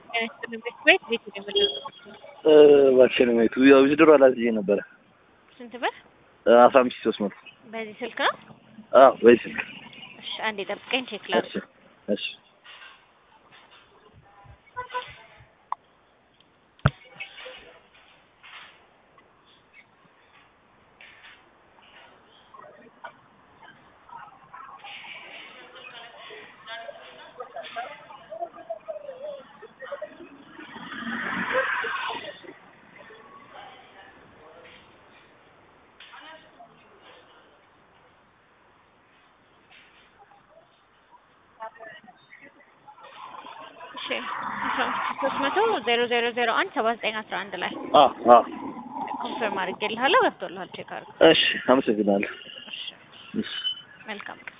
ቤት ቤት ይደምል ባክሽን ነው ያው ዝድሮ አላዝዬ ነበር። ስንት ብር? 15300 በዚህ ስልክ ነው? አዎ በዚህ ስልክ። እሺ አንዴ ጠብቀኝ ቼክ ላድርግ። እሺ እሺ 300 ላይ ኮንፈርም አድርጌልሃለሁ። ገብቶልሃል ቼክ አድርግ። እሺ አመሰግናለሁ። እሺ መልካም